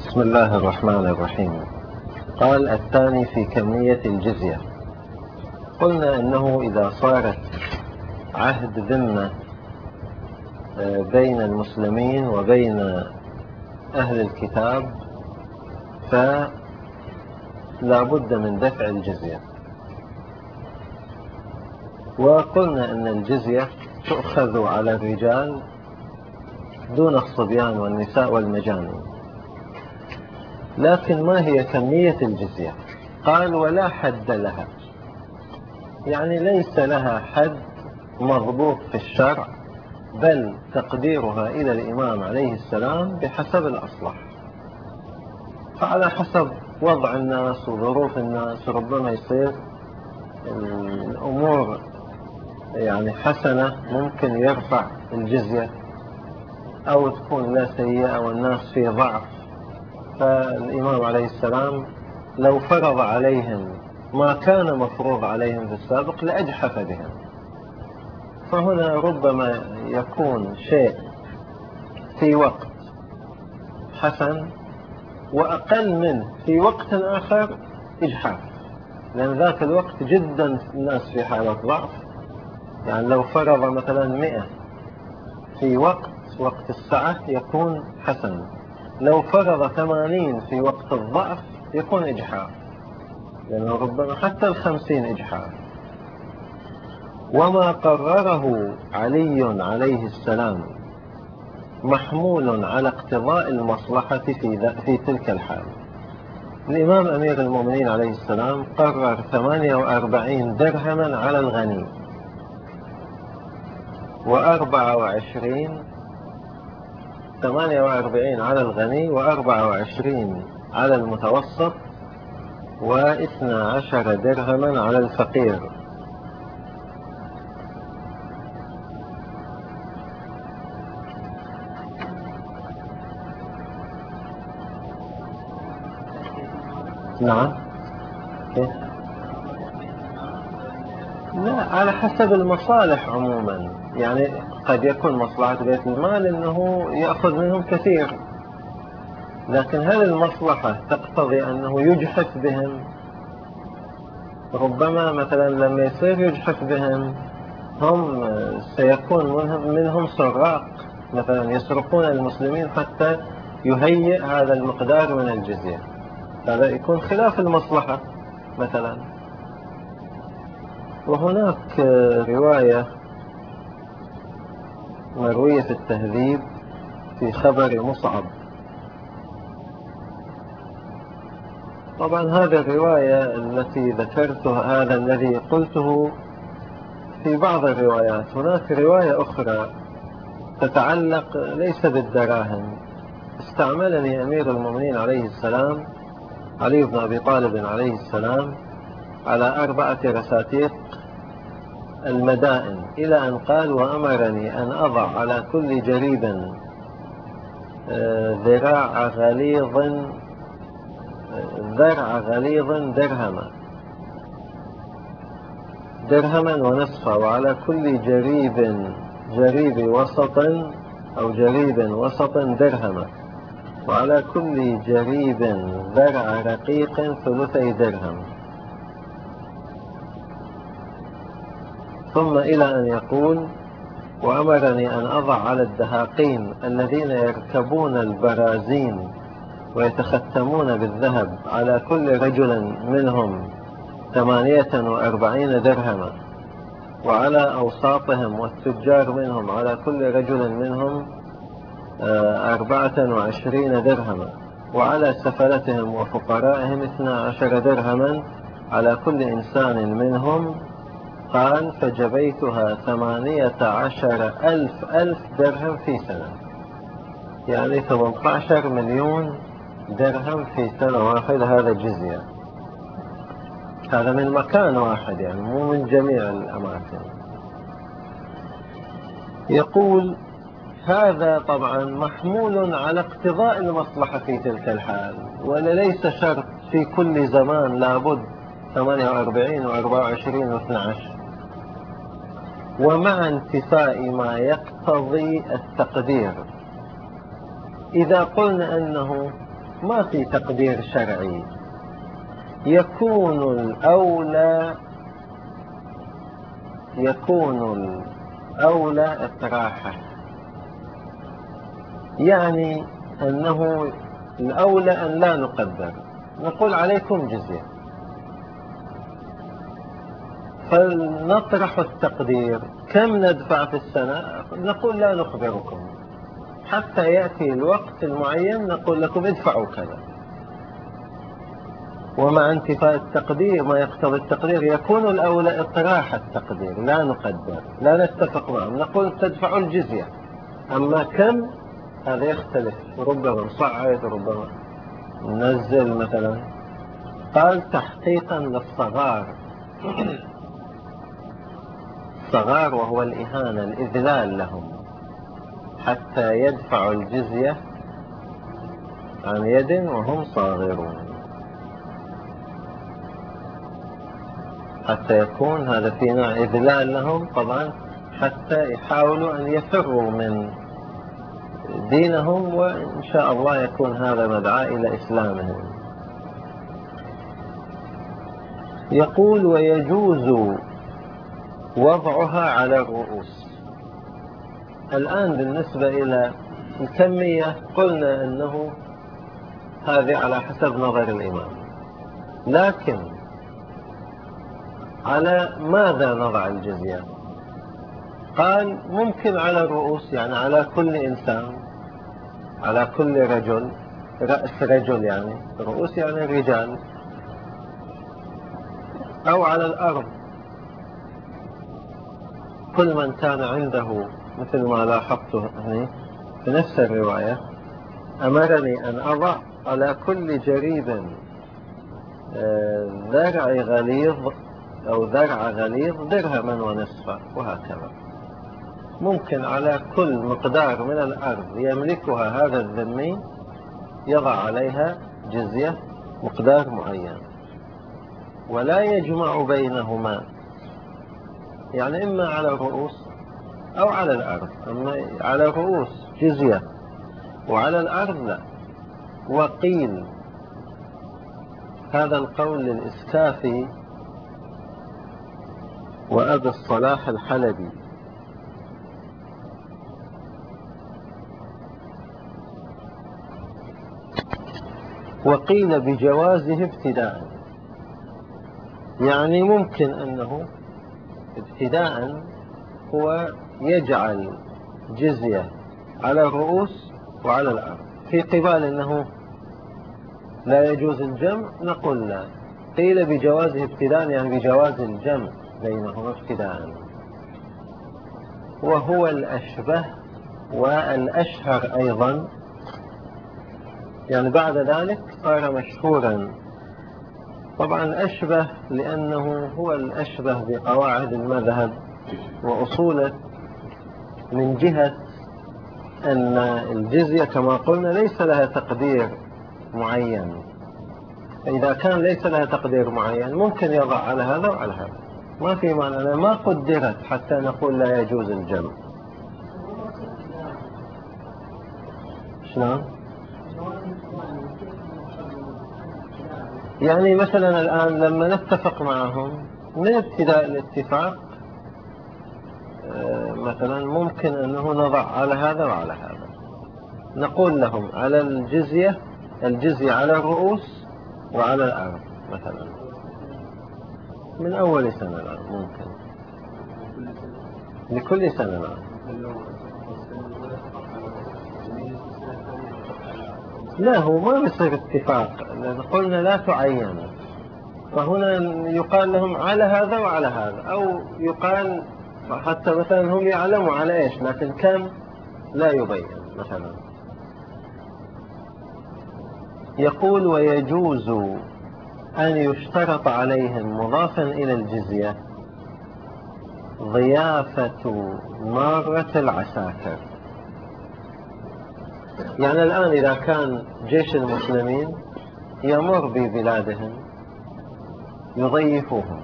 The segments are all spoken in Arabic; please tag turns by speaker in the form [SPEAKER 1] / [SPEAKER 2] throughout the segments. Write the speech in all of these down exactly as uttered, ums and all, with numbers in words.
[SPEAKER 1] بسم الله الرحمن الرحيم. قال الثاني في كمية الجزية. قلنا أنه إذا صارت عهد ذمة بين المسلمين وبين أهل الكتاب فلا بد من دفع الجزية، وقلنا أن الجزية تؤخذ على الرجال دون الصبيان والنساء والمجانين. لكن ما هي كمية الجزية؟ قال ولا حد لها، يعني ليس لها حد مضبوط في الشرع، بل تقديرها إلى الإمام عليه السلام بحسب الأصلح، فعلى حسب وضع الناس وظروف الناس ربما يصير الأمور يعني حسنة ممكن يرفع الجزية، أو تكون لا سيئة والناس في ضعف، فالإمام عليه السلام لو فرض عليهم ما كان مفروض عليهم في السابق لأجحف بهم. فهنا ربما يكون شيء في وقت حسن وأقل منه في وقت آخر إجحاف، لأن ذاك الوقت جدا الناس في حالة ضعف. يعني لو فرض مثلا مئة في وقت وقت السعة يكون حسن، لو فرض ثمانين في وقت الضعف يكون إجحاف، لأنه ربما حتى الخمسين إجحاف. وما قرره علي عليه السلام محمول على اقتضاء المصلحة في, في تلك الحال. الإمام أمير المؤمنين عليه السلام قرر ثمانية وأربعين درهما على الغني، وأربعة وعشرين ثمانية وأربعين على الغني وأربعة وعشرين على المتوسط، واثنى عشر درهما على الفقير. نعم، لا، على حسب المصالح عموما. يعني قد يكون مصلحة بيت المال أنه يأخذ منهم كثير، لكن هل المصلحة تقتضي أنه يجحف بهم؟ ربما مثلا لما يصير يجحف بهم هم سيكون منهم سراق مثلا يسرقون المسلمين حتى يهيئ هذا المقدار من الجزية، هذا يكون خلاف المصلحة مثلا. وهناك رواية مروية في التهذيب في خبر مصعب. طبعا هذه الرواية التي ذكرتها، هذا الذي قلته في بعض الروايات. هناك رواية أخرى تتعلق ليس بالدراهم. استعملني أمير المؤمنين عليه السلام علي بن أبي طالب عليه السلام على أربعة رساتيق المدائن، إلى أن قال وأمرني أن أضع على كل جريب ذراع غليظ ذرع غليظ درهما درهما ونصفا، وعلى كل جريب جريب وسط أو جريب وسط درهما، وعلى كل جريب ذرع رقيق ثلثي درهم. ثم إلى أن يقول وأمرني أن أضع على الدهاقين الذين يركبون البرازين ويتختمون بالذهب على كل رجل منهم ثمانية وأربعين درهما، وعلى أوساطهم والتجار منهم على كل رجل منهم أربعة وعشرين درهما، وعلى سفلتهم وفقرائهم اثنى عشر درهما على كل إنسان منهم. قال فجبيتها ثمانية عشر ألف ألف درهم في سنة، يعني ثمانية عشر مليون درهم في سنة واحدة. هذا جزية، هذا من مكان واحد يعني مو من جميع الأماكن. يقول هذا طبعا محمول على اقتضاء المصلحة في تلك الحال، ولا ليس شرط في كل زمان لابد ثمانية وأربعين وأربعة وعشرين واثنى عشر، ومع انتفاء ما يقتضي التقدير. إذا قلنا أنه ما في تقدير شرعي. يكون الأولى يكون الأولى إطراحه، يعني أنه الأولى أن لا نقدر، نقول عليكم جزية، فلنطرح التقدير كم ندفع في السنة، نقول لا نخبركم حتى يأتي الوقت المعين نقول لكم ادفعوا كذا. ومع انتفاء التقدير ما يقتضي التقدير يكون الأولى إطراح التقدير، لا نقدر، لا نتفق معهم، نقول تدفعوا الجزية، أما كم هذا يختلف، ربما نصعد ربما ننزل مثلا. قال تحقيقا للصغار، الصغار وهو الإهانة، الإذلال لهم، حتى يدفعوا الجزية عن يد وهم صاغرون، حتى يكون هذا في نوع إذلال لهم طبعا، حتى يحاولوا أن يفروا من دينهم، وإن شاء الله يكون هذا مدعاة إلى إسلامهم. يقول ويجوز وضعها على الرؤوس. الآن بالنسبة إلى الكمية قلنا أنه هذه على حسب نظر الإمام، لكن على ماذا نضع الجزية؟ قال ممكن على الرؤوس، يعني على كل إنسان، على كل رجل، رأس رجل، يعني رؤوس يعني رجال، أو على الأرض، كل من كان عنده، مثل ما لاحظته هنا في نفس الرواية، أمرني أن أضع على كل جريب ذرع غليظ أو ذرع غليظ درهما ونصفا، وهكذا. ممكن على كل مقدار من الأرض يملكها هذا الذمي يضع عليها جزية مقدار معين، ولا يجمع بينهما، يعني إما على الرؤوس أو على الأرض، أما على الرؤوس جزية وعلى الأرض لا. وقيل هذا القول للإسكافي وأبي الصلاح الحلبي، وقيل بجوازه ابتداء، يعني ممكن أنه ابتداء هو يجعل جزية على الرؤوس وعلى الأرض، في قبال أنه لا يجوز الجمع نقول لا. قيل بجوازه ابتداء، يعني بجواز الجمع بينهما ابتداء، وهو الأشبه والأشهر أيضا، يعني بعد ذلك صار مشهورا. طبعا أشبه لأنه هو الأشبه بقواعد المذهب وأصوله، من جهة أن الجزية كما قلنا ليس لها تقدير معين، إذا كان ليس لها تقدير معين ممكن يضع على هذا وعلى هذا، ما في معنى، ما قدرت حتى نقول لا يجوز الجمع. شلون؟ يعني مثلا الآن لما نتفق معهم من ابتداء الاتفاق مثلا ممكن أنه نضع على هذا وعلى هذا، نقول لهم على الجزية الجزية على الرؤوس وعلى الأرض مثلا من أول سنة الآن، ممكن لكل سنة الآن. لا، هو ما بيصير اتفاق، لأن قلنا لا تعين، فهنا يقال لهم على هذا وعلى هذا، أو يقال حتى مثلا هم يعلموا على إيش، لكن كم لا يبين مثلا. يقول ويجوز أن يشترط عليهم مضافا إلى الجزية ضيافة مارة العساكر. يعني الآن إذا كان جيش المسلمين يمر ببلادهم يضيفوهم،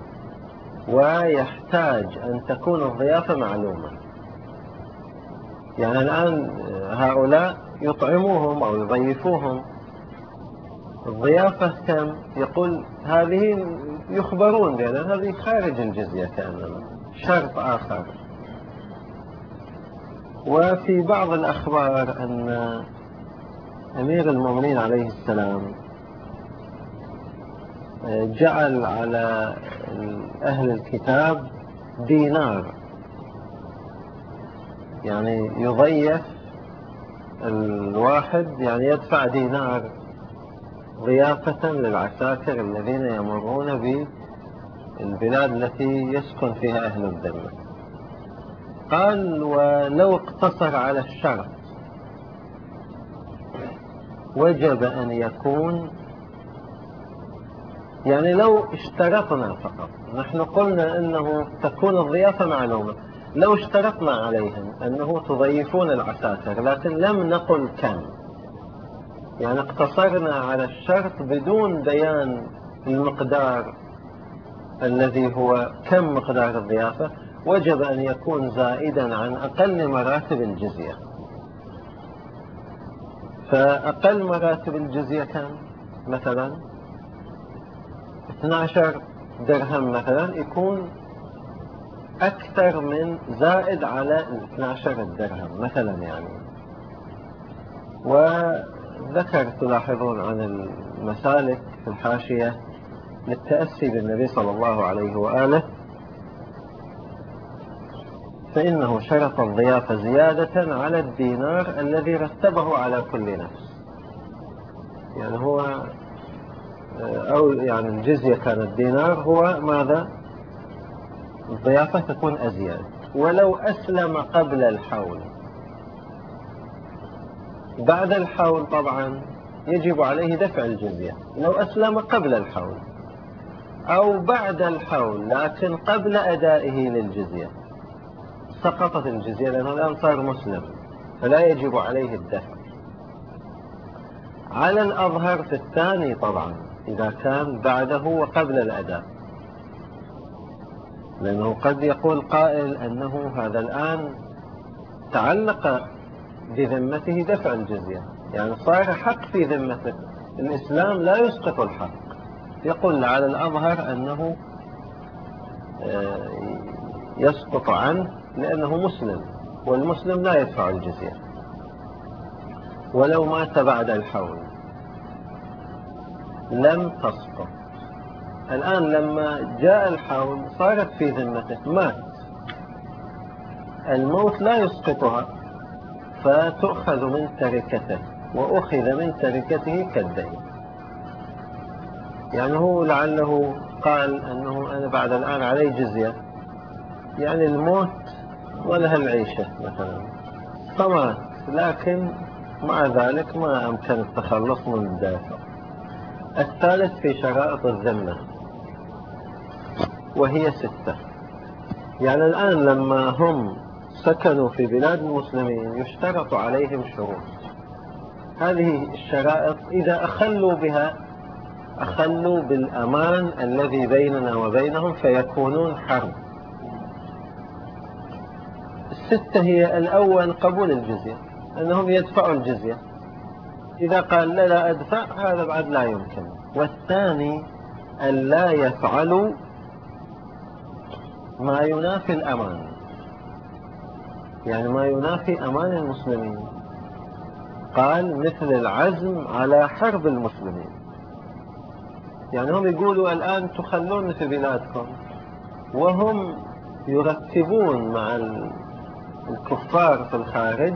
[SPEAKER 1] ويحتاج أن تكون الضيافة معلومة، يعني الآن هؤلاء يطعموهم أو يضيفوهم، الضيافة كم؟ يقول هذه يخبرون بأن هذه خارج الجزية كأنما شرط آخر. وفي بعض الأخبار أن أمير المؤمنين عليه السلام جعل على أهل الكتاب دينار، يعني يضيف الواحد، يعني يدفع دينار ضيافة للعساكر الذين يمرون بالبلاد التي يسكن فيها أهل الذمة. قال ولو اقتصر على الشرط وجب أن يكون، يعني لو اشترطنا فقط، نحن قلنا أنه تكون الضيافة معلومة، لو اشترطنا عليهم أنه تضيفون العساكر لكن لم نقل كم، يعني اقتصرنا على الشرط بدون بيان المقدار الذي هو كم مقدار الضيافة، وجب أن يكون زائدا عن أقل مراتب الجزية. فأقل مراتب الجزية كم؟ مثلا اثني عشر درهم مثلا، يكون أكثر من زائد على اثني عشر درهم مثلا يعني. وذكر تلاحظون عن المسالك في الحاشية للتأسي بالنبي صلى الله عليه وآله، فإنه شرط الضيافة زيادة على الدينار الذي رتبه على كل نفس. يعني هو أو يعني الجزية كانت دينار، هو ماذا؟ الضيافة تكون أزيد. ولو أسلم قبل الحول، بعد الحول طبعا يجب عليه دفع الجزية. لو أسلم قبل الحول أو بعد الحول لكن قبل أدائه للجزية سقطت الجزية، لأنه الآن صار مسلم فلا يجب عليه الدفع. على الأظهر في الثاني طبعا إذا كان بعده وقبل الأداء، لأنه قد يقول قائل أنه هذا الآن تعلق بذمته دفع الجزية، يعني صار حق في ذمته، الإسلام لا يسقط الحق. يقول على الأظهر أنه يسقط عنه لأنه مسلم، والمسلم لا يدفع الجزية. ولو مات بعد الحول لم تسقط. الآن لما جاء الحول صارت في ذمته، مات، الموت لا يسقطها، فتؤخذ من تركته، وأخذ من تركته كالدين. يعني هو لعله قال أنه أنا بعد الآن علي جزية، يعني الموت ولها العيشة مثلا، فمات، لكن مع ذلك ما أمكن التخلص من الدافع. الثالث في شرائط الذمة وهي ستة. يعني الآن لما هم سكنوا في بلاد المسلمين يشترط عليهم شروط، هذه الشرائط إذا أخلوا بها أخلوا بالأمان الذي بيننا وبينهم فيكونون حرب. الستة هي: الأول قبول الجزية، أنهم يدفعوا الجزية، إذا قال لا لا أدفع هذا بعد لا يمكن. والثاني أن لا يفعلوا ما ينافي الأمان، يعني ما ينافي أمان المسلمين، قال مثل العزم على حرب المسلمين. يعني هم يقولوا الآن تخلون في بلادكم، وهم يرتبون مع الكفار في الخارج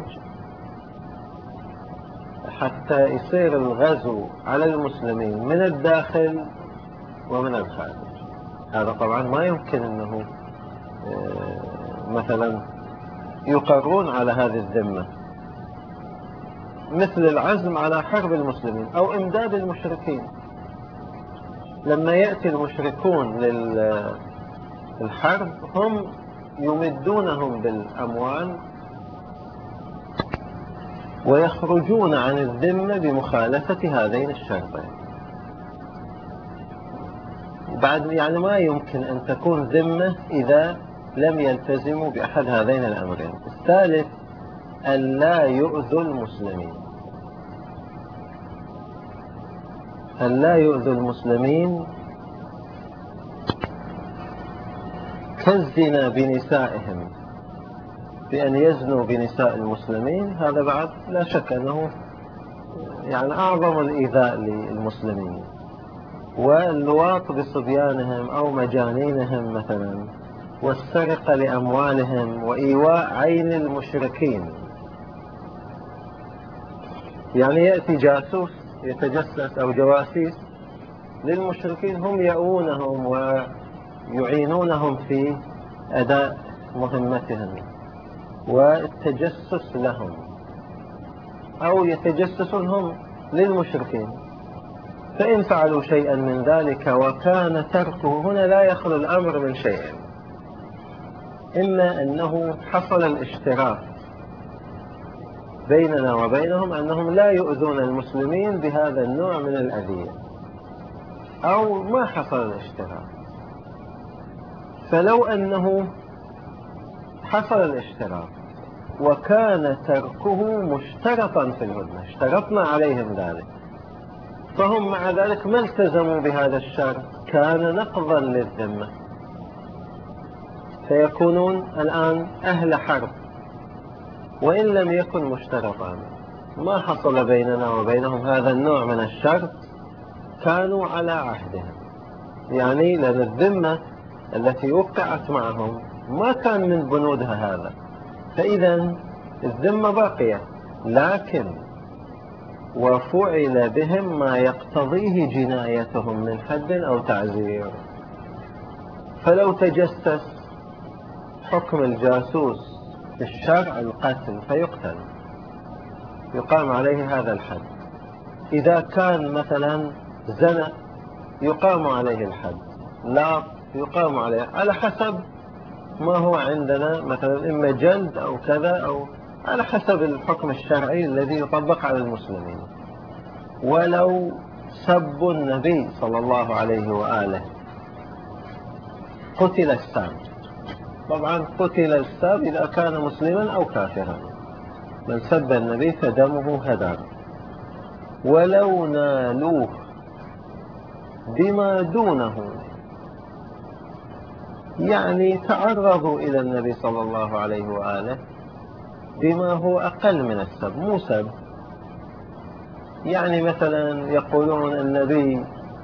[SPEAKER 1] حتى يصير الغزو على المسلمين من الداخل ومن الخارج. هذا طبعا ما يمكن أنه مثلا يقرون على هذه الذمة، مثل العزم على حرب المسلمين أو إمداد المشركين. لما يأتي المشركون للحرب هم يمدونهم بالأموال ويخرجون عن الذمة بمخالفة هذين الشرطين. بعد يعني ما يمكن أن تكون ذمة إذا لم يلتزموا بأحد هذين الأمرين. الثالث أن لا يؤذوا المسلمين، أن لا يؤذوا المسلمين كالزنا بنسائهم، بأن يزنوا بنساء المسلمين، هذا بعد لا شك أنه يعني أعظم الإيذاء للمسلمين. واللواط بصبيانهم أو مجانينهم مثلا، والسرقة لأموالهم، وإيواء عين المشركين. يعني يأتي جاسوس يتجسس أو جواسيس للمشركين، هم يؤونهم ويعينونهم في أداء مهمتهم والتجسس لهم، أو يتجسسون هم للمشركين. فإن فعلوا شيئا من ذلك وكان تركه، هنا لا يخلو الأمر من شيء: إما أنه حصل الاشتراك بيننا وبينهم أنهم لا يؤذون المسلمين بهذا النوع من الأذية، أو ما حصل الاشتراك. فلو أنه حصل الاشتراك وكان تركه مشترطا في الهدنة، اشترطنا عليهم ذلك، فهم مع ذلك ما التزموا بهذا الشرط، كان نقضا للذمة، فيكونون الآن أهل حرب وإن لم يكن مشترطا. ما حصل بيننا وبينهم هذا النوع من الشرط، كانوا على عهدهم. يعني لأن الذمة التي وقعت معهم ما كان من بنودها هذا، فإذا الذمة باقية، لكن وفعل بهم ما يقتضيه جنايتهم من حد أو تعزير. فلو تجسس، حكم الجاسوس في الشرع القتل، فيقتل، يقام عليه هذا الحد. إذا كان مثلا زنا يقام عليه الحد، لا يقام عليه على حسب ما هو عندنا، مثلا إما جلد أو كذا، أو على حسب الحكم الشرعي الذي يطبق على المسلمين. ولو سبوا النبي صلى الله عليه وآله قتل الساب. طبعا قتل الساب إذا كان مسلما أو كافرا، من سب النبي فدمه هدر. ولو نالوه بما دونه، يعني تعرضوا إلى النبي صلى الله عليه وآله بما هو أقل من السب، مو سب. يعني مثلا يقولون النبي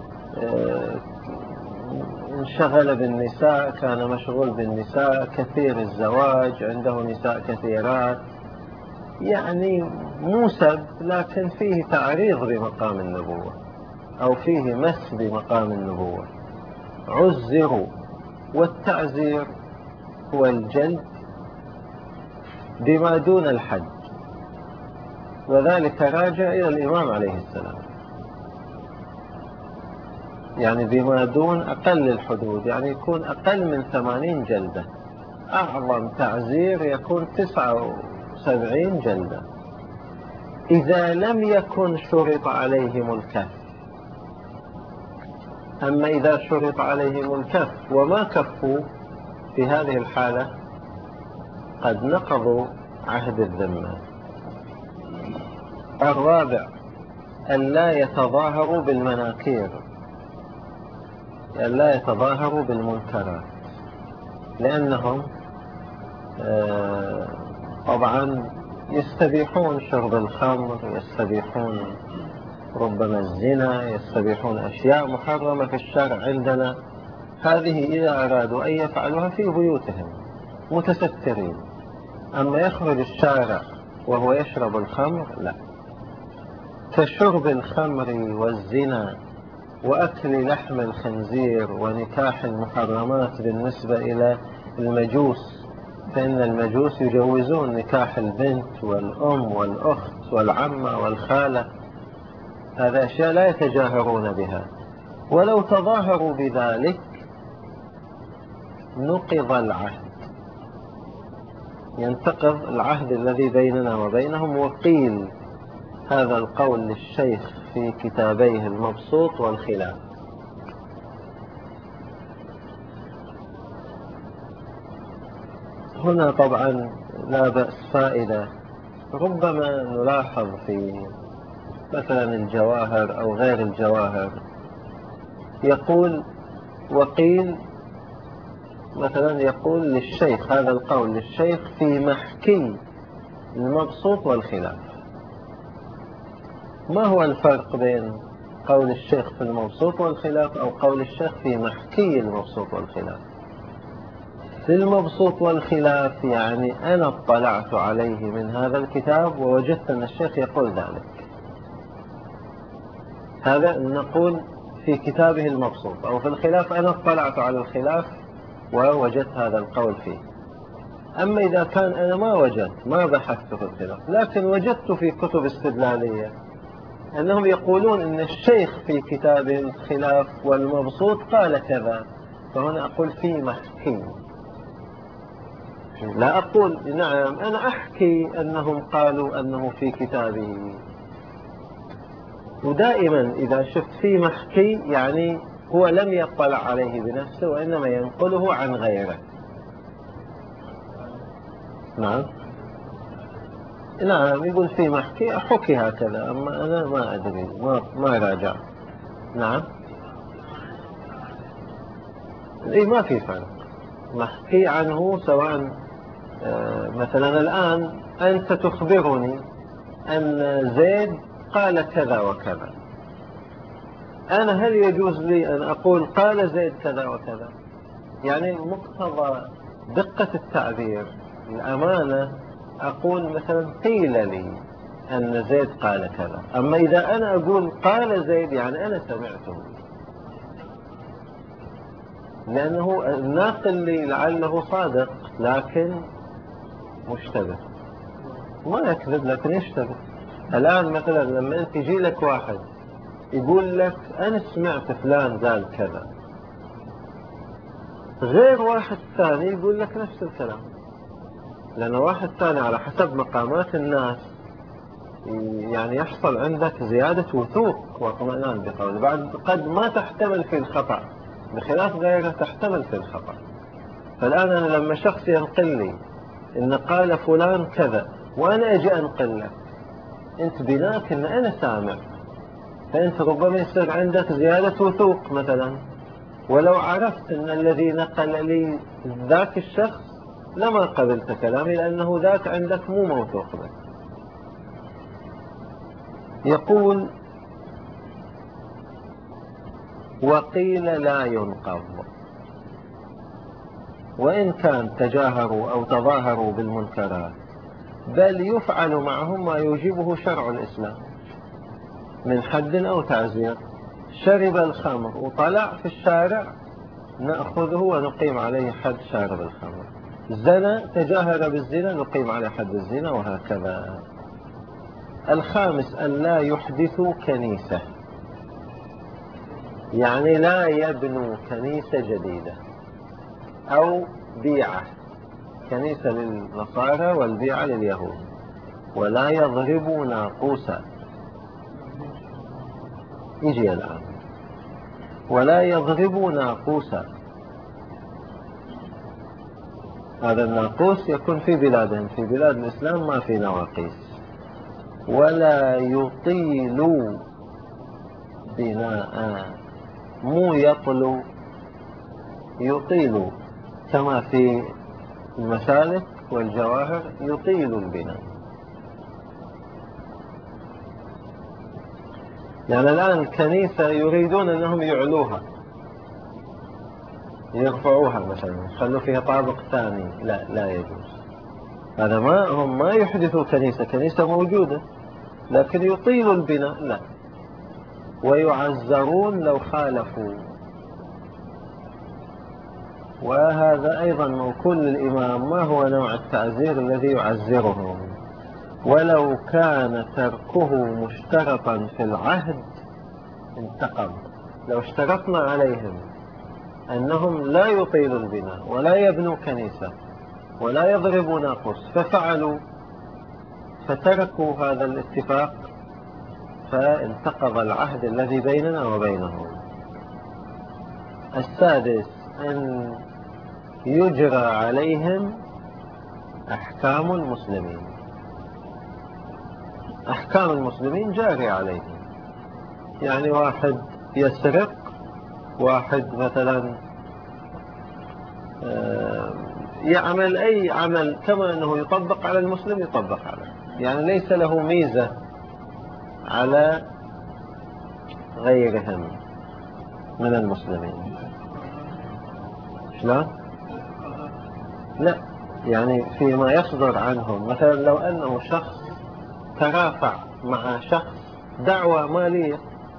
[SPEAKER 1] انشغل بالنساء، كان مشغول بالنساء، كثير الزواج، عنده نساء كثيرات، يعني مو سب، لكن فيه تعريض بمقام النبوة أو فيه مس بمقام النبوة، عزروا. والتعزير هو الجلد بما دون الحد، وذلك راجع إلى الإمام عليه السلام. يعني بما دون أقل الحدود، يعني يكون أقل من ثمانين جلدة. أعظم تعزير يكون تسعة وسبعين جلدة إذا لم يكن شرط عليهم الكف. أما إذا شرط عليهم الكف وما كفوا، في هذه الحالة قد نقضوا عهد الذمة. الرابع: أن لا يتظاهروا بالمناكير، أن لا يتظاهروا بالمنكرات، لأنهم طبعا يستبيحون شرب الخمر، يستبيحون ربما الزنا، يستبيحون أشياء محرمة في الشرع عندنا. هذه إذا أرادوا أن يفعلوها في بيوتهم متسترين، أما يخرج الشارع وهو يشرب الخمر لا. كشرب الخمر والزنا وأكل لحم الخنزير ونكاح المحرمات بالنسبة إلى المجوس، فإن المجوس يجوزون نكاح البنت والأم والأخت والعمة والخالة. هذا أشياء لا يتجاهرون بها، ولو تظاهروا بذلك نقض العهد، ينتقض العهد الذي بيننا وبينهم. وقيل هذا القول للشيخ في كتابيه المبسوط والخلاف. هنا طبعا لا بأس فائدة، ربما نلاحظ في مثلا الجواهر أو غير الجواهر، يقول وقيل مثلا يقول للشيخ، هذا القول للشيخ في محكي المبسوط والخلاف. ما هو الفرق بين قول الشيخ في المبسوط والخلاف أو قول الشيخ في محكي المبسوط والخلاف؟ في المبسوط والخلاف يعني أنا اطلعت عليه من هذا الكتاب ووجدت أن الشيخ يقول ذلك، هذا نقول في كتابه المبسوط. أو في الخلاف أنا اطلعت على الخلاف ووجدت هذا القول فيه. أما إذا كان أنا ما وجدت، ما بحثت في الخلاف، لكن وجدت في كتب استدلالية أنهم يقولون أن الشيخ في كتابه الخلاف والمبسوط قال كذا، فهنا أقول في محكي، لا أقول نعم أنا أحكي أنهم قالوا أنه في كتابه. ودائما إذا شفت في محكي يعني هو لم يطلع عليه بنفسه وإنما ينقله عن غيره. نعم نعم يقول في محكي حكي هكذا، أما أنا ما أدري، ما, ما راجع. نعم إيه ما في فرق، محكي عنه سواء آه مثلا الآن أنت تخبرني أن زيد قال كذا وكذا، أنا هل يجوز لي أن أقول قال زيد كذا وكذا؟ يعني مقتضى دقة التعبير الأمانة أقول مثلا قيل لي أن زيد قال كذا. أما إذا أنا أقول قال زيد يعني أنا سمعته، لأنه الناقل لي لعله صادق لكن مشتبه، ما يكذب لكن يشتبه. الآن مثلا لما أنت يجي لك واحد يقول لك أنا سمعت فلان قال كذا، غير واحد ثاني يقول لك نفس الكلام، لأن واحد ثاني على حسب مقامات الناس يعني يحصل عندك زيادة وثوق واطمئنان بقوله، بعد قد ما تحتمل في الخطأ بخلاف غيره تحتمل في الخطأ. فالآن أنا لما شخص ينقل لي إن قال فلان كذا وأنا أجي أنقل لك، أنت بناك إن أنا سامع، فأنت ربما يصير عندك زيادة وثوق مثلا، ولو عرفت أن الذي نقل لي ذاك الشخص لما قبلت كلامي لأنه ذاك عندك مو موثوق به. يقول وقيل لا ينقض وإن كان تجاهروا أو تظاهروا بالمنكرات، بل يفعل معهم ما يوجبه شرع الإسلام من حد أو تعزير. شرب الخمر وطلع في الشارع نأخذه ونقيم عليه حد شارب الخمر، زنى تجاهر بالزنا نقيم عليه حد الزنا، وهكذا. الخامس أن لا يحدثوا كنيسة، يعني لا يبنوا كنيسة جديدة أو بيعة، كنيسة للنصارى والبيعة لليهود، ولا يضربوا ناقوسا، يجي الآن ولا يضربوا ناقوسا. هذا الناقوس يكون في بلادهم، في بلاد الإسلام ما في نواقيس. ولا يطيلوا بناء، مو يطلوا، يطيلوا كما في المسالك والجواهر يطيل البناء. يعني الآن الكنيسة يريدون أنهم يعلوها، يرفعوها مثلا، يخلوا فيها طابق ثاني، لا لا يجوز هذا. ما هم ما يحدثوا كنيسة، كنيسة موجودة لكن يطيلوا البناء لا. ويعزرون لو خالفوا، وهذا أيضا موكول للإمام، ما هو نوع التعزير الذي يعزرهم؟ ولو كان تركه مشترطا في العهد انتقم. لو اشترطنا عليهم أنهم لا يطيلوا البناء ولا يبنوا كنيسة ولا يضربوا ناقوس ففعلوا فتركوا هذا الاتفاق، فانتقض العهد الذي بيننا وبينهم. السادس أن يجرى عليهم أحكام المسلمين، أحكام المسلمين جارية عليهم. يعني واحد يسرق، واحد مثلا يعمل أي عمل كما أنه يطبق على المسلم يطبق عليه، يعني ليس له ميزة على غيرهم من المسلمين. شلون؟ لا، يعني فيما يصدر عنهم، مثلا لو أنه شخص ترافع مع شخص دعوة مالية،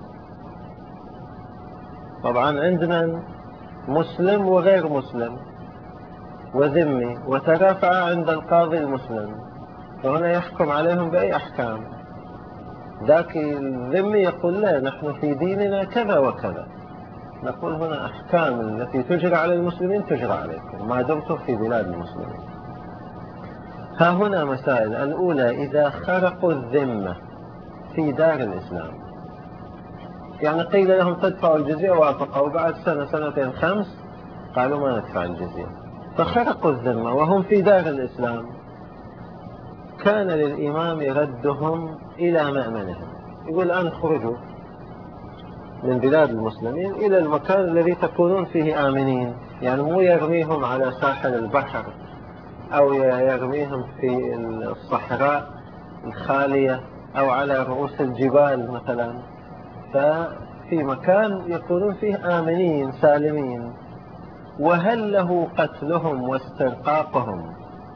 [SPEAKER 1] طبعا عندنا مسلم وغير مسلم وذمي، وترافع عند القاضي المسلم، فهنا يحكم عليهم بأي أحكام؟ ذاك الذمي يقول لا، نحن في ديننا كذا وكذا، نقول هنا أحكام التي تجرى على المسلمين تجرى عليكم ما دمتم في بلاد المسلمين. ها هنا مسائل. الأولى، إذا خرقوا الذمة في دار الإسلام، يعني قيل لهم تدفعوا الجزية وافقوا، بعد سنة سنتين خمس قالوا ما ندفع الجزية، فخرقوا الذمة وهم في دار الإسلام، كان للإمام يردهم إلى مأمنهم، يقول الآن اخرجوا من بلاد المسلمين إلى المكان الذي تكونون فيه آمنين، يعني مو يرميهم على ساحل البحر أو يرميهم في الصحراء الخالية أو على رؤوس الجبال مثلا، ففي مكان يكونون فيه آمنين سالمين. وهل له قتلهم واسترقاقهم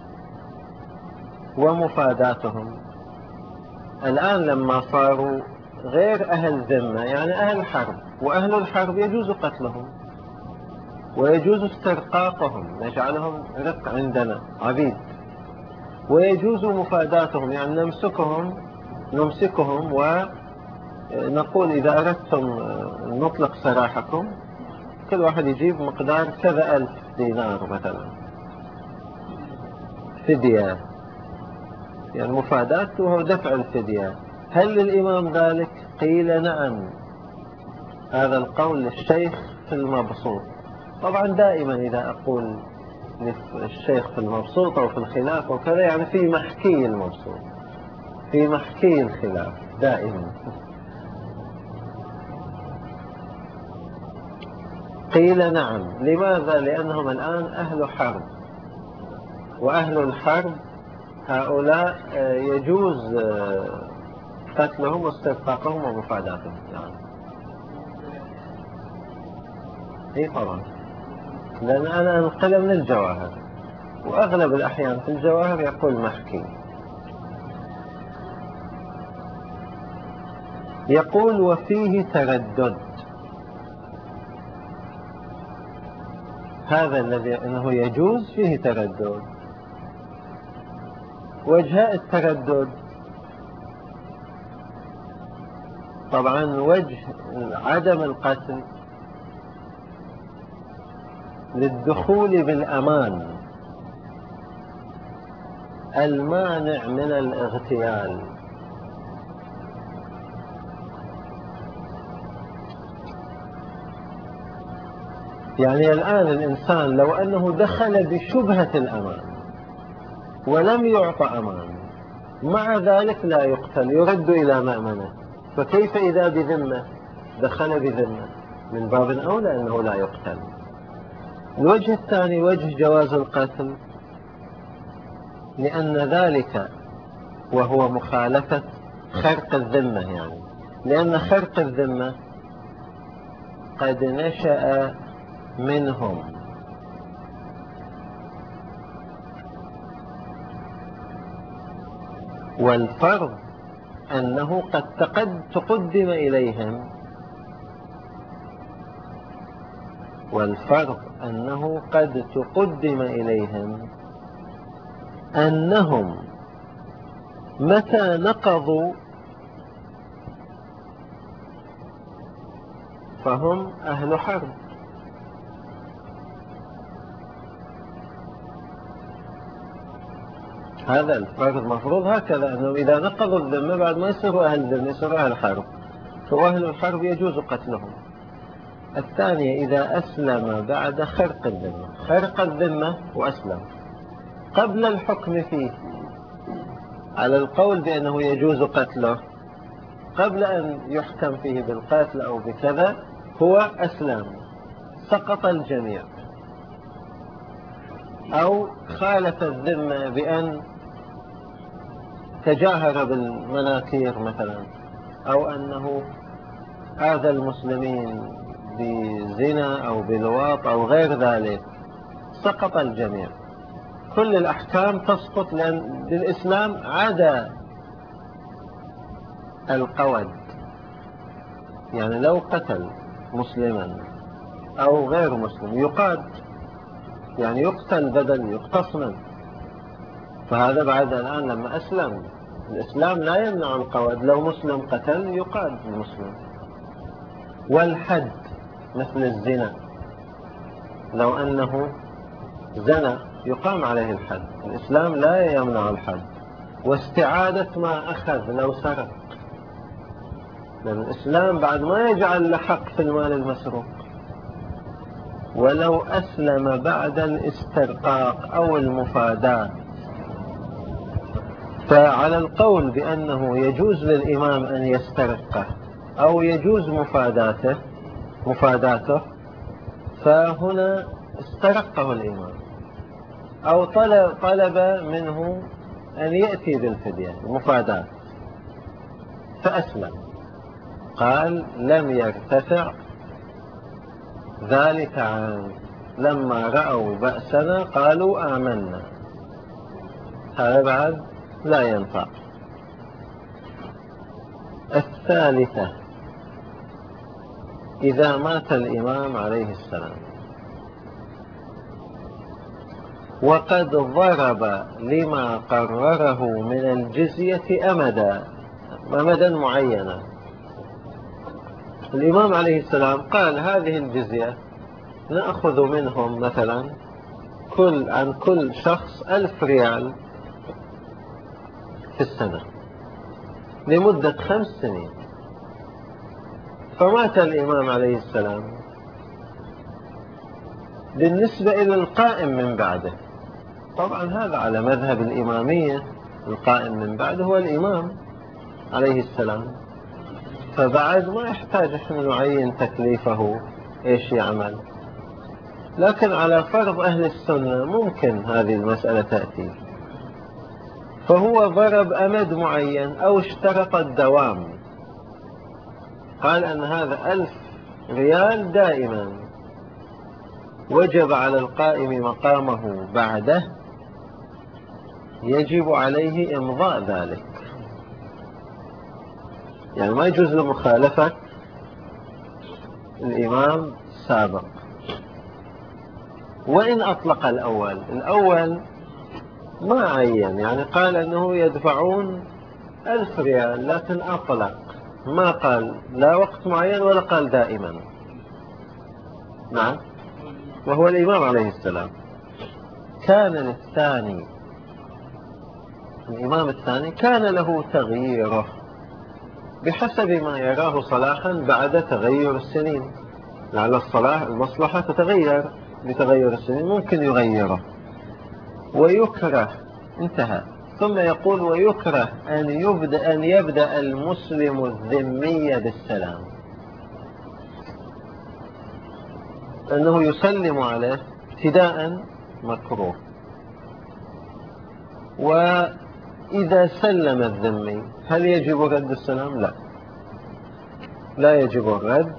[SPEAKER 1] ومفاداتهم؟ الآن لما صاروا غير أهل ذمة، يعني أهل حرب، وأهل الحرب يجوز قتلهم ويجوز استرقاقهم، نجعلهم رق عندنا عبيد، ويجوز مفاداتهم، يعني نمسكهم نمسكهم ونقول إذا أردتم نطلق سراحكم كل واحد يجيب مقدار كذا ألف دينار مثلا فدية، يعني مفادات وهو دفع الفدية. هل للإمام ذلك؟ قيل نعم. هذا القول للشيخ في المبسوط. طبعا دائما إذا أقول للشيخ في المبسوط أو في الخلاف وكذا، يعني في محكي المبسوط، في محكي الخلاف دائما. قيل نعم. لماذا؟ لأنهم الآن أهل حرب، وأهل الحرب هؤلاء يجوز قتلهم واسترقاقهم ومفاداتهم. يعني اي طبعا، لأن أنا أنقل من الجواهر، وأغلب الأحيان في الجواهر يقول محكي. يقول وفيه تردد، هذا الذي أنه يجوز فيه تردد. وجه التردد طبعا وجه عدم القتل للدخول بالأمان المانع من الاغتيال. يعني الآن الإنسان لو أنه دخل بشبهة الأمان ولم يعطى أمان، مع ذلك لا يقتل، يرد إلى مأمنه، فكيف إذا بذمة دخل بذمة؟ من باب أولى أنه لا يقتل. الوجه الثاني وجه جواز القتل، لأن ذلك وهو مخالفة خرق الذمة، يعني لأن خرق الذمة قد نشأ منهم، والفرض أنه قد تقدم إليهم والفرض أنه قد تقدم إليهم أنهم متى نقضوا فهم أهل حرب. هذا الفرض مفروض هكذا، أنه إذا نقضوا الذمة بعد ما يصيروا أهل ذمة يصيروا أهل حرب، فأهل الحرب يجوز قتلهم. الثانية إذا أسلم بعد خرق الذمة، خرق الذمة وأسلم قبل الحكم فيه على القول بأنه يجوز قتله قبل أن يحكم فيه بالقتل أو بكذا هو أسلم، سقط الجميع. أو خالف الذمة بأن تجاهر بالمناكير مثلا، أو أنه آذى المسلمين بزنا أو بلواط أو غير ذلك، سقط الجميع. كل الأحكام تسقط، لأن بالإسلام عدا القود. يعني لو قتل مسلما أو غير مسلم يقاد، يعني يقتل بدل يقتص منه. فهذا بعد الآن لما أسلم، الإسلام لا يمنع القود، لو مسلم قتل يقاد المسلم. والحد مثل الزنا، لو أنه زنا يقام عليه الحد، الإسلام لا يمنع الحد. واستعادة ما أخذ لو سرق، لأن الإسلام بعد ما يجعل له حق في المال المسروق. ولو أسلم بعد الاسترقاق أو المفاداة، فعلى القول بأنه يجوز للإمام أن يسترقه أو يجوز مفاداته مفاداته فهنا استرقه الإمام أو طلب, طلب منه أن يأتي بالفدية المفاداة فأسلم. قال لم يرتفع ذلك عن لما رأوا بأسنا قالوا آمنا، هذا بعد لا ينفع. الثالثة، إذا مات الإمام عليه السلام وقد ضرب لما قرره من الجزية أمدا أمدا معينا، الإمام عليه السلام قال هذه الجزية نأخذ منهم مثلا كل عن كل شخص ألف ريال في السنة لمدة خمس سنين. فمات الإمام عليه السلام، بالنسبة إلى القائم من بعده، طبعا هذا على مذهب الإمامية، القائم من بعده هو الإمام عليه السلام، فبعد ما يحتاج احنا نعين تكليفه ايش يعمل. لكن على فرض أهل السنة ممكن هذه المسألة تأتي، فهو ضرب أمد معين أو اشترط الدوام، قال أن هذا ألف ريال دائما، وجب على القائم مقامه بعده يجب عليه إمضاء ذلك، يعني ما يجوز لمخالفة الإمام السابق. وإن أطلق الأول الأول ما عين، يعني قال أنه يدفعون ألف ريال، لكن أطلق ما قال لا وقت معين ولا قال دائما. نعم، وهو الإمام عليه السلام. كان للثاني، الإمام الثاني كان له تغييره بحسب ما يراه صلاحا بعد تغير السنين، لعل الصلاح المصلحة تتغير بتغير السنين، ممكن يغيره. ويكره، انتهى. ثم يقول ويكره أن يبدأ, أن يبدأ المسلم الذمي بالسلام، أنه يسلم عليه ابتداء مكروه. وإذا سلم الذمي هل يجب رد السلام؟ لا، لا يجب الرد.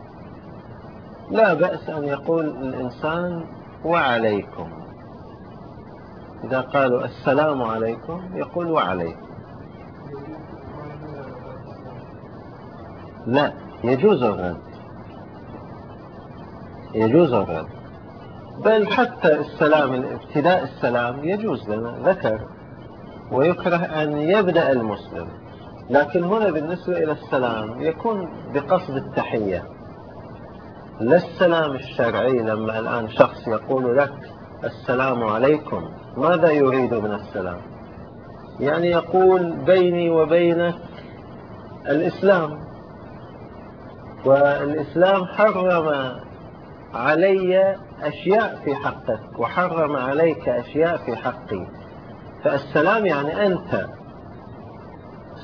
[SPEAKER 1] لا بأس أن يقول الإنسان وعليكم، إذا قالوا السلام عليكم يقول وعليكم. لا، يجوز الرد، يجوز الرد، بل حتى السلام، ابتداء السلام يجوز لنا، ذكر ويكره أن يبدأ المسلم. لكن هنا بالنسبة إلى السلام يكون بقصد التحية، لا السلام الشرعي. لما الآن شخص يقول لك السلام عليكم، ماذا يريد من السلام؟ يعني يقول بيني وبينك الإسلام، والإسلام حرم علي أشياء في حقك وحرم عليك أشياء في حقي، فالسلام يعني أنت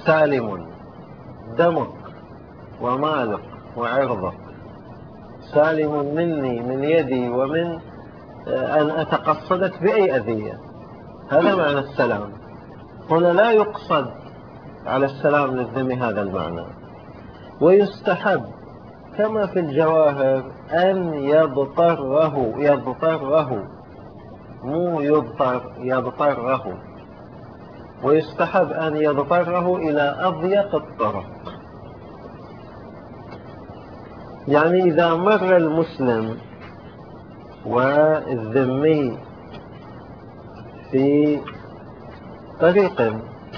[SPEAKER 1] سالم دمك ومالك وعرضك، سالم مني من يدي ومن أن أتقصدك بأي أذية. هذا معنى السلام. هنا لا يقصد على السلام للذم هذا المعنى. ويستحب كما في الجواهر أن يضطره يضطره مو يضطر يضطره ويستحب أن يضطره إلى أضيق الطرق. يعني إذا مر المسلم والذمي في طريق،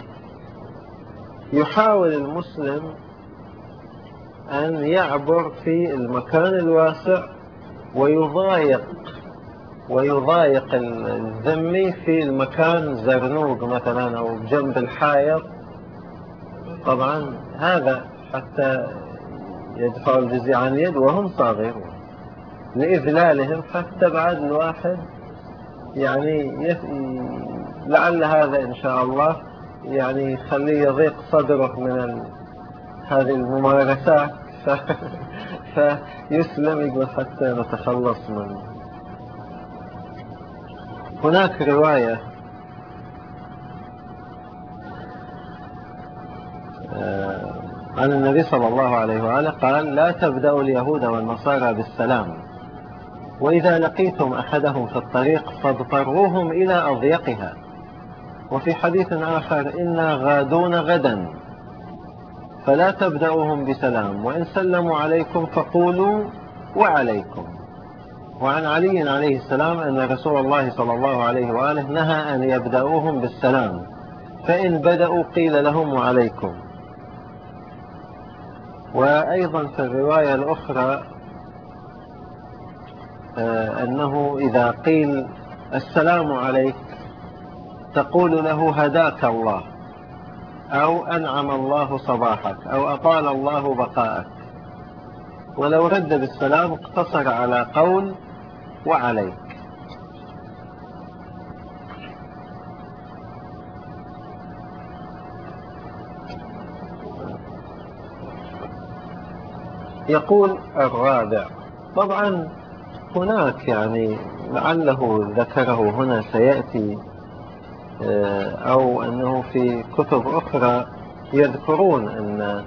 [SPEAKER 1] يحاول المسلم أن يعبر في المكان الواسع ويضايق ويضايق الذمي في المكان زرنوق مثلا أو جنب الحائط. طبعا هذا حتى يدفع الجزية عن يد وهم صاغرون لإذلالهم، حتى بعد الواحد يعني يف... لعل هذا إن شاء الله يعني يخليه يضيق صدره من ال... هذه الممارسات ف... فيسلم يقول حتى نتخلص منه. هناك رواية عن النبي صلى الله عليه وآله قال: لا تبدأوا اليهود والنصارى بالسلام، وإذا لقيتم أحدهم في الطريق فاضطروهم إلى أضيقها. وفي حديث آخر: إنا غادون غدا فلا تبدأوهم بسلام، وإن سلموا عليكم فقولوا وعليكم. وعن علي عليه السلام أن رسول الله صلى الله عليه وآله نهى أن يبدأوهم بالسلام، فإن بدأوا قيل لهم وعليكم. وأيضا في الرواية الأخرى أنه إذا قيل السلام عليك تقول له هداك الله، أو أنعم الله صباحك، أو أطال الله بقاءك. ولو رد بالسلام اقتصر على قول وعليك. يقول الرابع، طبعا هناك يعني لعله ذكره هنا سيأتي، أو أنه في كتب أخرى يذكرون أن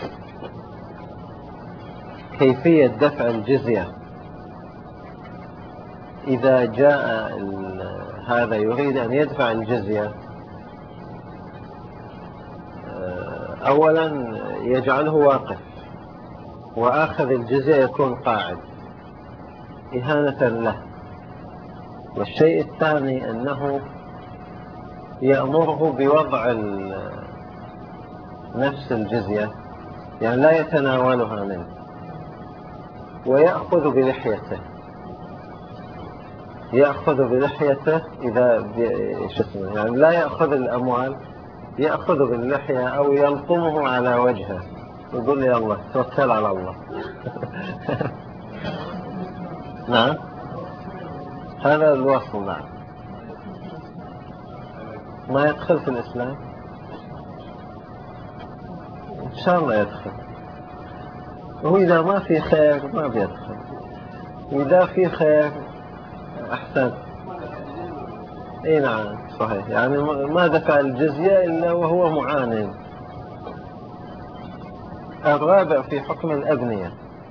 [SPEAKER 1] كيفية دفع الجزية إذا جاء هذا يريد أن يدفع الجزية. أولا يجعله واقف، وآخذ الجزية يكون قاعد إهانة له. والشيء الثاني أنه يأمره بوضع نفس الجزية، يعني لا يتناولها منه، ويأخذ بلحيته يأخذ بلحيته إذا شسمه، يعني لا يأخذ الأموال، يأخذ باللحية أو يلطمه على وجهه، يقول لي الله توكل على الله. نعم، هذا الوصل. نعم، ما يدخل في الإسلام، إن شاء الله يدخل. وإذا ما في خير ما بيدخل، إذا في خير أحسن. إيه نعم صحيح، يعني ما دفع الجزية إلا وهو معاند. الرابع في حكم الأبنية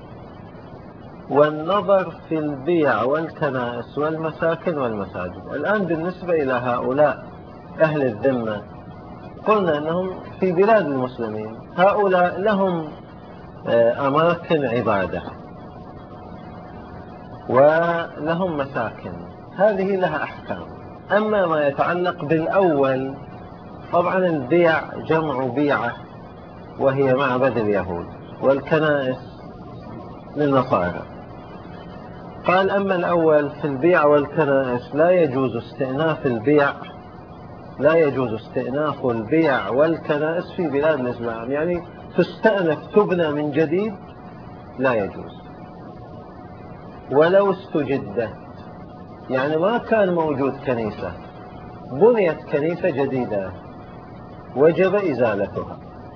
[SPEAKER 1] والنظر في البيع والكنائس والمساكن والمساجد. الآن بالنسبة إلى هؤلاء أهل الذمة، قلنا أنهم في بلاد المسلمين، هؤلاء لهم أماكن عبادة ولهم مساكن، هذه لها أحكام. أما ما يتعلق بالأول، طبعا البيع جمع بيعة وهي معبد اليهود، والكنائس للنصارى. قال: أما الأول في البيع والكنائس لا يجوز استئناف البيع لا يجوز استئناف البيع والكنائس في بلاد الإسلام، يعني تستأنف تبنى من جديد لا يجوز، ولو استجدت، يعني ما كان موجود كنيسة، بنيت كنيسة جديدة وجب إزالتها.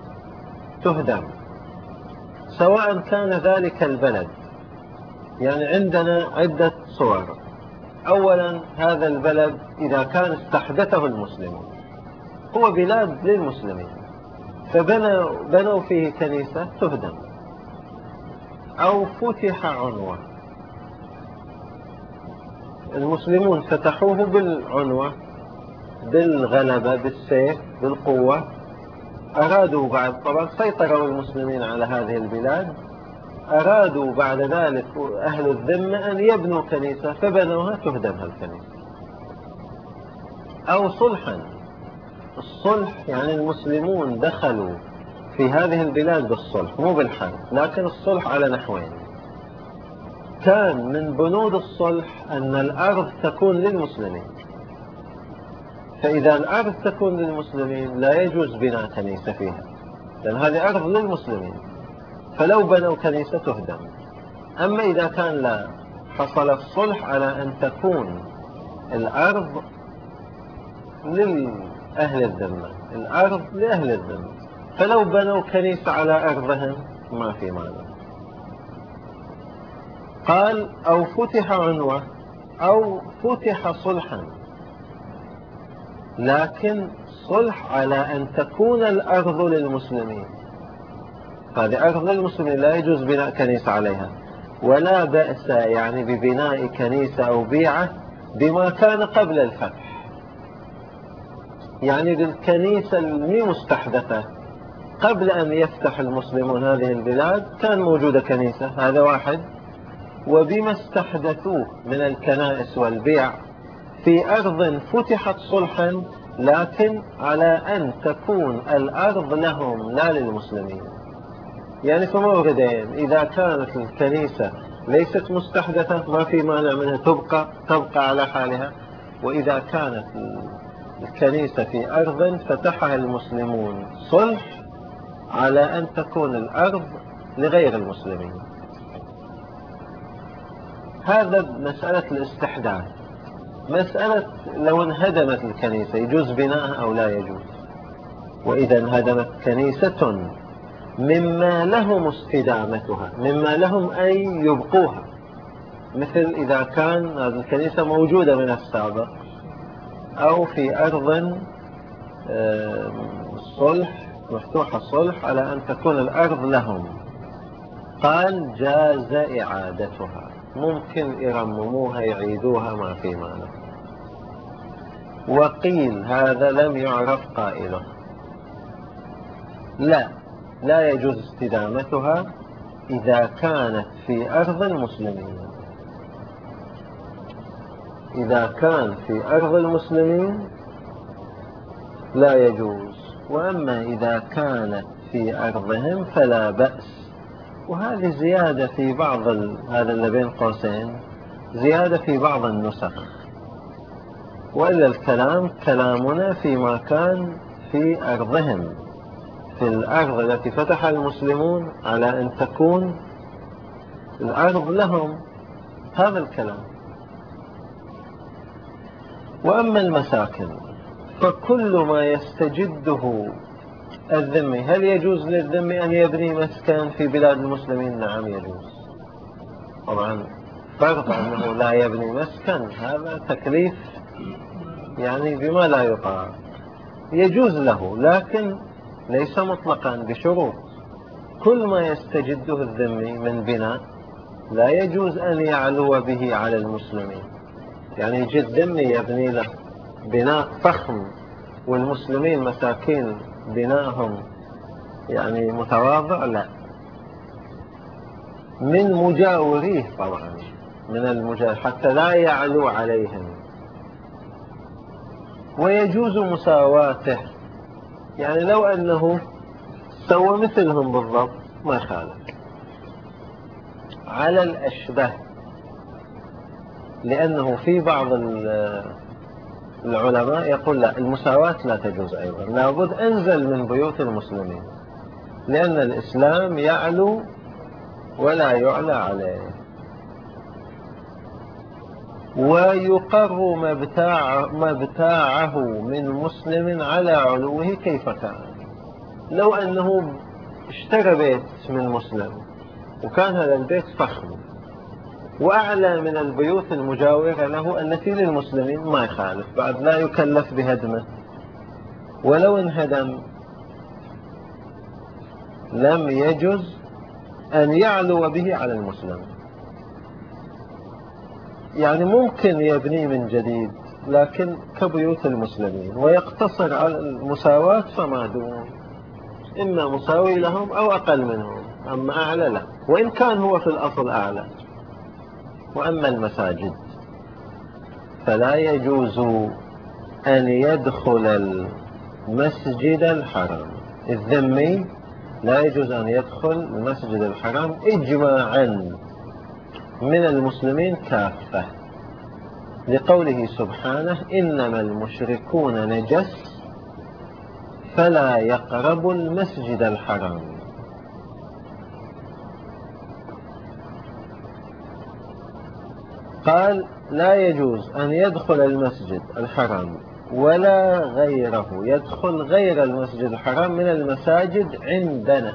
[SPEAKER 1] تهدم، سواء كان ذلك البلد. يعني عندنا عدة صور. أولا، هذا البلد إذا كان استحدثه المسلمون، هو بلاد للمسلمين، فبنوا بنوا فيه كنيسة، تهدم. أو فتح عنوة، المسلمون فتحوه بالعنوة، بالغلبة، بالسيف، بالقوة. أرادوا بعد، طبعا سيطروا المسلمين على هذه البلاد، أرادوا بعد ذلك أهل الذمة أن يبنوا كنيسة، فبنوها، تهدم هالكنيسة. أو صلحا، الصلح يعني المسلمون دخلوا في هذه البلاد بالصلح، مو بالحرب، لكن الصلح على نحوين. كان من بنود الصلح أن الأرض تكون للمسلمين، فإذا الأرض تكون للمسلمين لا يجوز بناء كنيسة فيها، لأن هذه أرض للمسلمين، فلو بنوا كنيسة تهدم. أما إذا كان لا، حصل الصلح على أن تكون الأرض لأهل الذمة، الأرض لأهل الذمة، فلو بنوا كنيسة على أرضهم ما في مانع. قال: أو فتح عنوة، أو فتح صلحا، لكن صلح على أن تكون الأرض للمسلمين. هذه أرض للمسلمين لا يجوز بناء كنيسة عليها، ولا بأس يعني ببناء كنيسة أو بيعة بما كان قبل الفتح. يعني بالكنيسة المستحدثة قبل أن يفتح المسلمون هذه البلاد كان موجودة كنيسة، هذا واحد. وبما استحدثوه من الكنائس والبيع في أرض فتحت صلحا، لكن على أن تكون الأرض لهم لا للمسلمين. يعني في موردين: إذا كانت الكنيسة ليست مستحدثة ما في مانع منها، تبقى تبقى على حالها. وإذا كانت الكنيسة في أرض فتحها المسلمون صلح على أن تكون الأرض لغير المسلمين. هذا مسألة الاستحداث. مسألة لو انهدمت الكنيسة يجوز بناءها أو لا يجوز. وإذا انهدمت كنيسة مما لهم استدامتها، مما لهم أي يبقوها، مثل إذا كان هذه الكنيسة موجودة من السابق، أو في أرض صلح مفتوحة صلح على أن تكون الأرض لهم، قال: جاز إعادتها، ممكن يرمموها يعيدوها ما في مانع. وقيل هذا لم يعرف قائله، لا لا يجوز استدامتها إذا كانت في أرض المسلمين. إذا كان في أرض المسلمين لا يجوز، وأما إذا كانت في أرضهم فلا بأس. وهذه زيادة في بعض ال... هذا اللي بين قوسين زيادة في بعض النسخ، وإلا الكلام كلامنا فيما كان في أرضهم، في الأرض التي فتح المسلمون على أن تكون الأرض لهم، هذا الكلام. وأما المساكن فكل ما يستجده الذمي، هل يجوز للذمي أن يبني مسكن في بلاد المسلمين؟ نعم يجوز. طبعا فرض أنه لا يبني مسكن، هذا تكليف يعني بما لا يطاق. يجوز له، لكن ليس مطلقا، بشروط. كل ما يستجده الذمي من بناء لا يجوز أن يعلو به على المسلمين. يعني يجي الذمي يبني له بناء فخم والمسلمين مساكين بناءهم يعني متواضع، لا، من مجاوريه طبعا، من المجاور، حتى لا يعلو عليهم. ويجوز مساواته، يعني لو أنه سوى مثلهم بالضبط ما خالف. على الأشبه، لأنه في بعض العلماء يقول لا، المساواة لا تجوز أيضا، لابد أنزل من بيوت المسلمين، لأن الإسلام يعلو ولا يعلى عليه. ويقر مبتاع مبتاعه من مسلم على علوه كيف كان. لو أنه اشترى بيت من مسلم وكان هذا البيت فخم وأعلى من البيوت المجاورة له التي للمسلمين، ما يخالف، بعد لا يكلف بهدمه، ولو انهدم لم يجز أن يعلو به على المسلم. يعني ممكن يبني من جديد لكن كبيوت المسلمين، ويقتصر على المساواة فما دون، إما مساوي لهم أو أقل منهم، أما أعلى لا، وإن كان هو في الأصل أعلى. وأما المساجد فلا يجوز أن يدخل المسجد الحرام، الذمي لا يجوز أن يدخل المسجد الحرام إجماعا من المسلمين كافة، لقوله سبحانه إنما المشركون نجس فلا يقربوا المسجد الحرام. قال لا يجوز أن يدخل المسجد الحرام ولا غيره، يدخل غير المسجد الحرام من المساجد عندنا،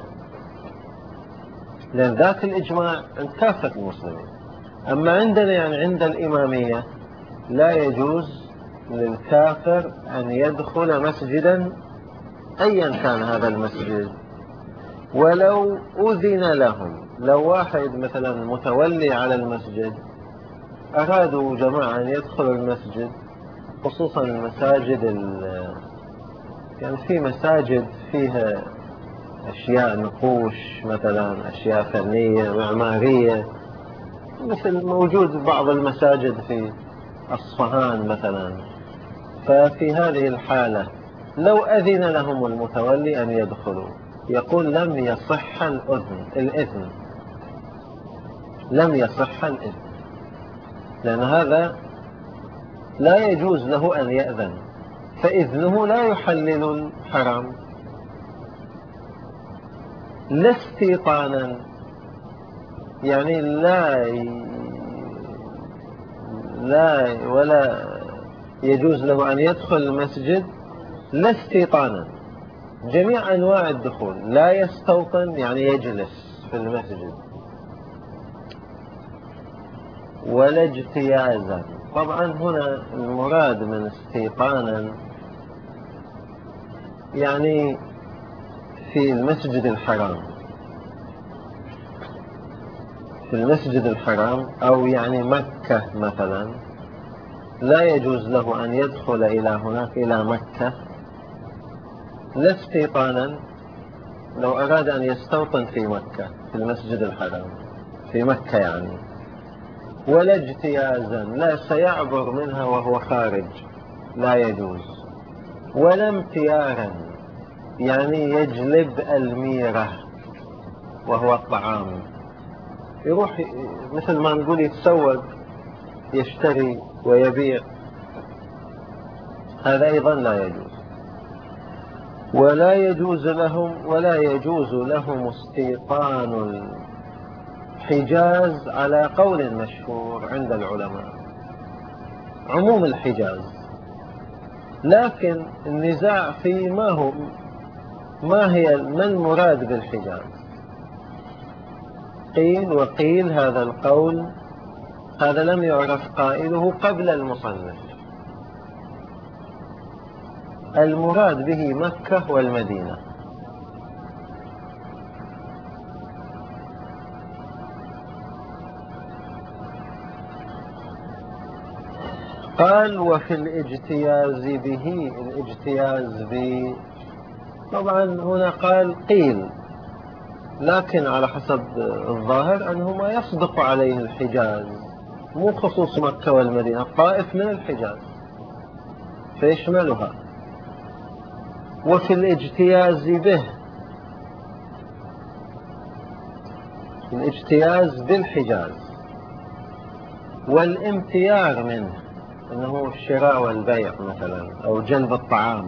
[SPEAKER 1] لأن ذاك الإجماع عند كافة المسلمين. أما عندنا يعني عند الإمامية لا يجوز للكافر أن يدخل مسجدا أيا كان هذا المسجد ولو أذن لهم. لو واحد مثلا متولي على المسجد أرادوا جماعة أن يدخلوا المسجد، خصوصا المساجد يعني في مساجد فيها أشياء نقوش مثلا، أشياء فنية معمارية، مثل موجود بعض المساجد في أصفهان مثلا، ففي هذه الحالة لو أذن لهم المتولي أن يدخلوا يقول لم يصح الأذن الإذن لم يصح الإذن، لأن هذا لا يجوز له أن يأذن، فإذنه لا يحلل الحرام، لا استيطانا، يعني لا لا ولا يجوز له أن يدخل المسجد لا استيطانا، جميع أنواع الدخول، لا يستوطن يعني يجلس في المسجد، ولا اجتيازا. طبعا هنا المراد من استيطانا يعني في المسجد الحرام، في المسجد الحرام أو يعني مكة مثلا، لا يجوز له أن يدخل إلى هناك إلى مكة لا استيطانا، لو أراد أن يستوطن في مكة في المسجد الحرام في مكة يعني، ولا اجتيازا، لا سيعبر منها وهو خارج لا يجوز، ولا امتيارا يعني يجلب الميرة وهو الطعام، يروح مثل ما نقول يتسوق يشتري ويبيع، هذا أيضا لا يجوز. ولا يجوز لهم ولا يجوز لهم استيطان الحجاز على قول مشهور عند العلماء، عموم الحجاز، لكن النزاع في ما هو ما هي ما المراد بالحجاز. قيل وقيل هذا القول هذا لم يعرف قائله قبل المصنف، المراد به مكة والمدينة. قال وفي الاجتياز به، الاجتياز به طبعا هنا قال قيل، لكن على حسب الظاهر أنه ما يصدق عليه الحجاز، مو خصوص مكة والمدينة، الطائف من الحجاز فيشملها. وفي الاجتياز به، الاجتياز بالحجاز، والامتيار منه أنه الشراء والبيع مثلا أو جلب الطعام،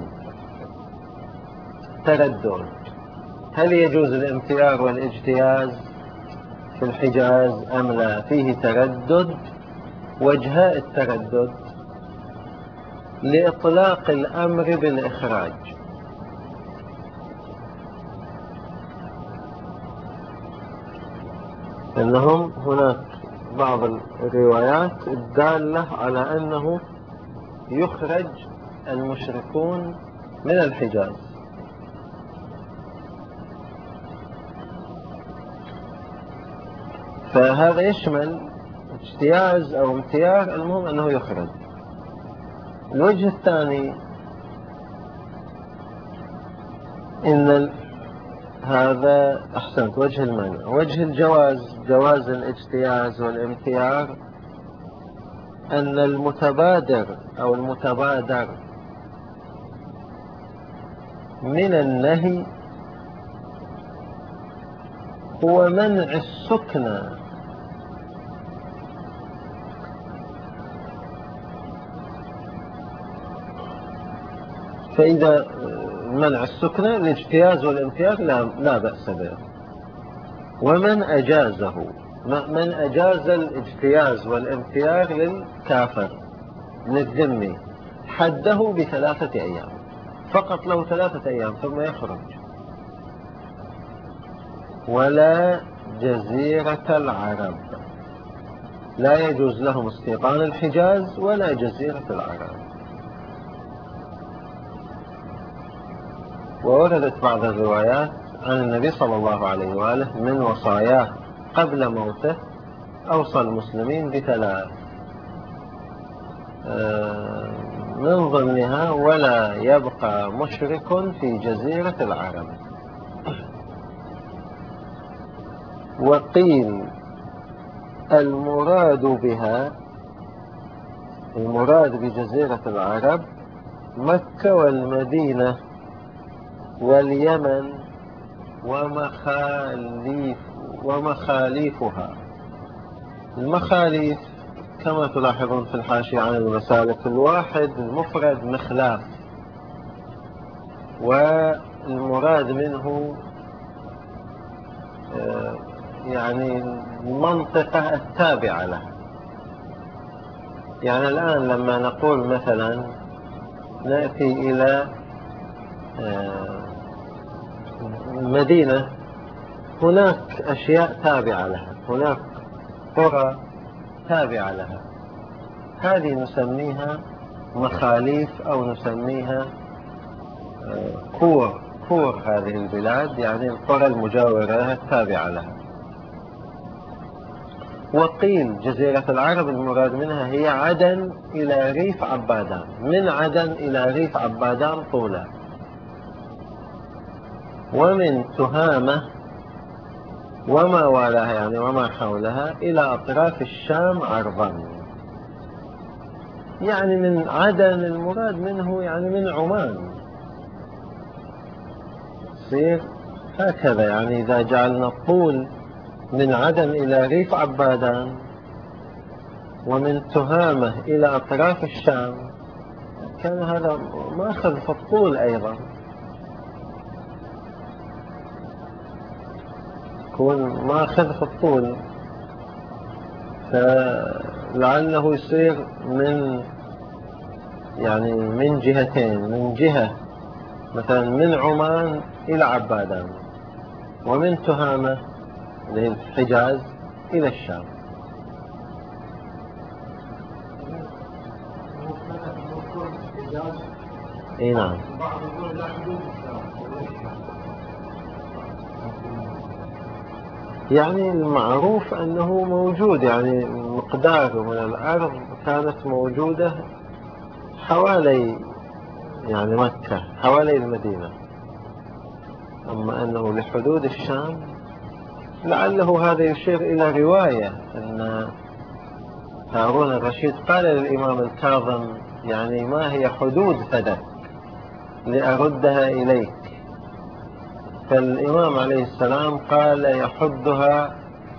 [SPEAKER 1] تردد، هل يجوز الامتيار والاجتياز في الحجاز أم لا؟ فيه تردد. وجهاء التردد لإطلاق الأمر بالإخراج، أنهم هناك بعض الروايات الدالة على أنه يخرج المشركون من الحجاز. فهذا يشمل اجتياز أو امتياز، المهم أنه يخرج. الوجه الثاني إن هذا أحسنت وجه المنع. وجه الجواز، جواز الاجتياز والامتياز، أن المتبادر أو المتبادر من النهي هو منع السكنى فإذا منع السكنى الاجتياز والامتياز لا, لا بأس به. ومن أجازه، من أجاز الاجتياز والامتياز للكافر للذمي حده بثلاثة أيام فقط، له ثلاثة أيام ثم يخرج. ولا جزيرة العرب، لا يجوز لهم استيطان الحجاز ولا جزيرة العرب. ووردت بعض الروايات عن النبي صلى الله عليه وآله من وصاياه قبل موته أوصى المسلمين بثلاث، من ضمنها ولا يبقى مشرك في جزيرة العرب. وقيل المراد بها، المراد بجزيرة العرب مكة والمدينة واليمن ومخاليف ومخاليفها. المخاليف كما تلاحظون في الحاشية عن المسالك، الواحد المفرد مخلاف، والمراد منه يعني المنطقة التابعة لها. يعني الآن لما نقول مثلا نأتي إلى مدينة، هناك أشياء تابعة لها، هناك قرى تابعة لها، هذه نسميها مخاليف أو نسميها كور كور هذه البلاد، يعني القرى المجاورة لها التابعة لها. وقيل جزيرة العرب المراد منها هي عدن إلى ريف عبادان، من عدن إلى ريف عبادان طولا، ومن تهامة وما والاها يعني وما حولها إلى أطراف الشام عرضا. يعني من عدن المراد منه يعني من عمان، يصير هكذا. يعني إذا جعلنا الطول من عدن إلى ريف عبادان ومن تهامة إلى أطراف الشام، كان هذا ماخذ في الطول أيضا، يكون ماخذ في الطول، فلعله يصير من يعني من جهتين، من جهة مثلا من عمان إلى عبادان، ومن تهامة للحجاز إلى الشام. اي نعم. يعني المعروف أنه موجود، يعني مقدار من الأرض كانت موجودة حوالي يعني مكة، حوالي المدينة. أما أنه لحدود الشام، لعله هذا يشير إلى رواية أن هارون الرشيد قال للإمام الكاظم يعني ما هي حدود فدك لأردها إليك، فالإمام عليه السلام قال يحدها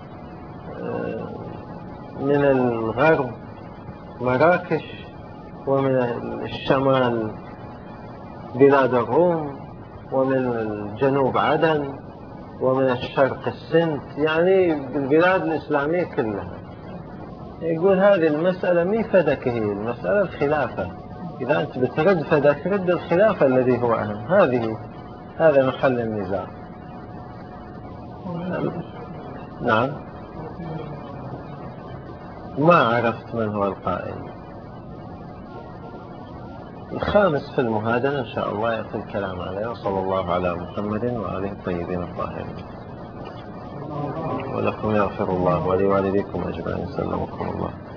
[SPEAKER 1] من الغرب مراكش، ومن الشمال بلاد الروم، ومن الجنوب عدن، ومن الشرق السند، يعني البلاد الإسلامية كلها. يقول هذه المسألة مي فدك، هي المسألة الخلافة، إذا أنت بترد فدك رد الخلافة الذي هو أهم، هذه هذا محل النزاع. نعم. ما عرفت من هو القائل. الخامس في المهادنة إن شاء الله يأتي الكلام عليه. وصلى الله على محمد وآله الطيبين الطاهرين. ولكم يغفر الله ولوالديكم أجمعين. سلمكم الله.